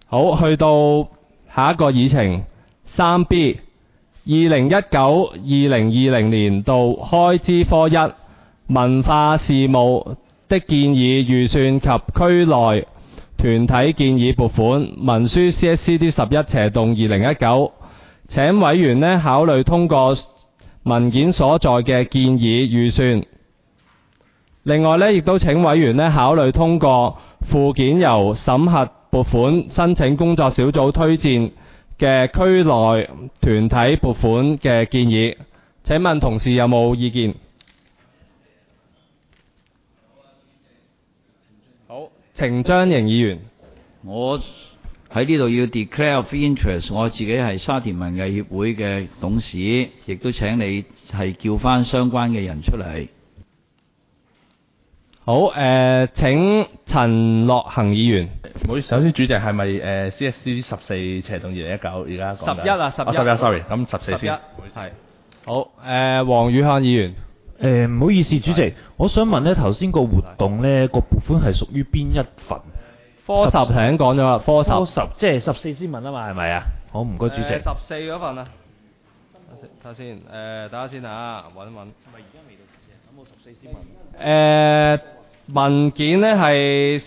好，去到下一個議程 3B 2019-2020年度開支科1文化事務的建議預算及區內團體建議撥款文書 CSCD11/2019， 請委員考慮通過文件所在嘅建議預算。另外亦都請委員考慮通過附件由審核撥款申請工作小組推薦嘅區內團體撥款嘅建議。請問同事有冇意見？好，程章瑩議員。 我喺呢度要 declare of interest， 我自己係沙田文藝協會嘅董事，亦都請你係叫翻相關嘅人出嚟。 好，請陳樂行議員。 唔好意思，首先主席係咪CSC14/2019而家講緊 11啊11 sorry， 咁14先。 係。好，黃宇漢議員。 唔好意思，主席，我想問呢頭先個活動呢個撥款係屬於邊一份？ 科10頭先講咗啦，科10 即係14先問啊嘛，係咪啊？好，唔該主席。 14嗰份啊，睇下先，等下先嚇，揾一揾。係咪而家未到14？咁我14先問。文件呢係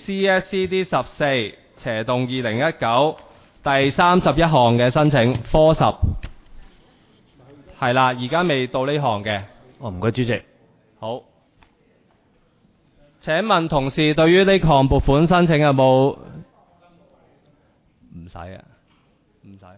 CSCD14/2019第31項嘅申請，科10係啦，而家未到呢項嘅。 唔該主席。 好，請問同事對於呢項撥款申請有冇？唔使啊，唔使。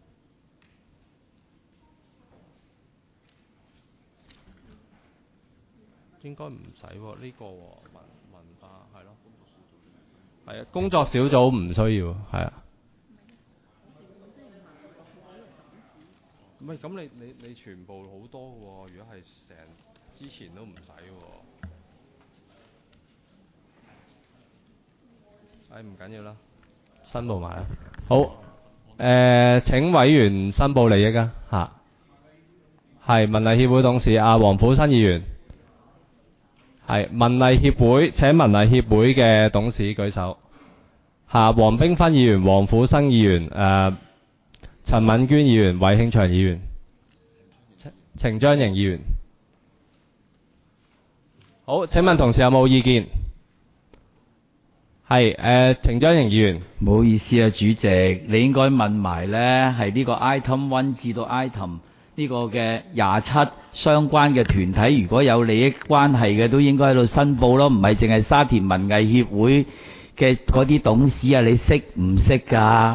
應該唔使喎，呢個文化係咯，係啊，工作小組唔需要，係啊。唔係咁，你全部好多嘅喎，如果係成之前都唔使喎。唔緊要啦，申報埋啦。好，請委員申報利益啊嚇。係文藝協會董事黃埔新議員。係文藝協會，請文藝協會嘅董事舉手。黃冰芬議員、黃埔新議員、陳敏娟議員、韋慶祥議員、程章瑩議員。好，請問同事有冇意見？係程章瑩議員。 唔好意思啊，主席，你應該問埋呢係呢個 item 1至到 item 呢個嘅27相關嘅團體，如果有利益關係嘅，都應該喺度申報咯，唔係淨係沙田文藝協會嘅嗰啲董事啊，你識唔識㗎？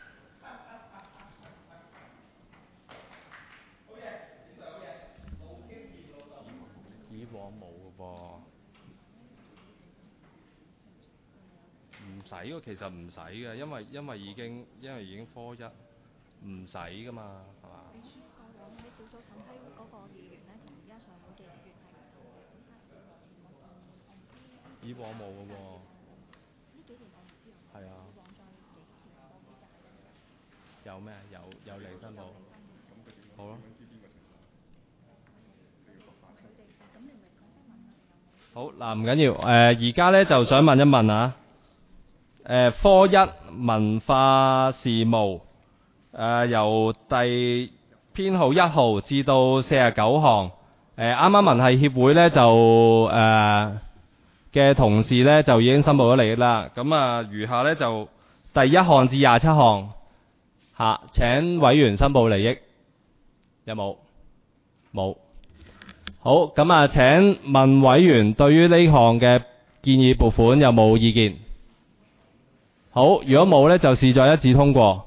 以往冇嘅噃，唔使喎，其實唔使嘅，因為已經科1，唔使㗎嘛，係嘛？以往冇嘅喎。係啊。有咩？有零申報。好咯。好嗱，唔緊要。而家呢就想問一問啊。科1文化事務，由第編號1號至到49項。啱啱文藝協會呢就嘅同事呢就已經申報咗利益啦。咁啊，餘下呢就第1項至27項請委員申報利益。有冇？冇。好，咁啊，請問委員對於呢項嘅建議撥款有冇意見？好，如果冇呢，就視作一致通過。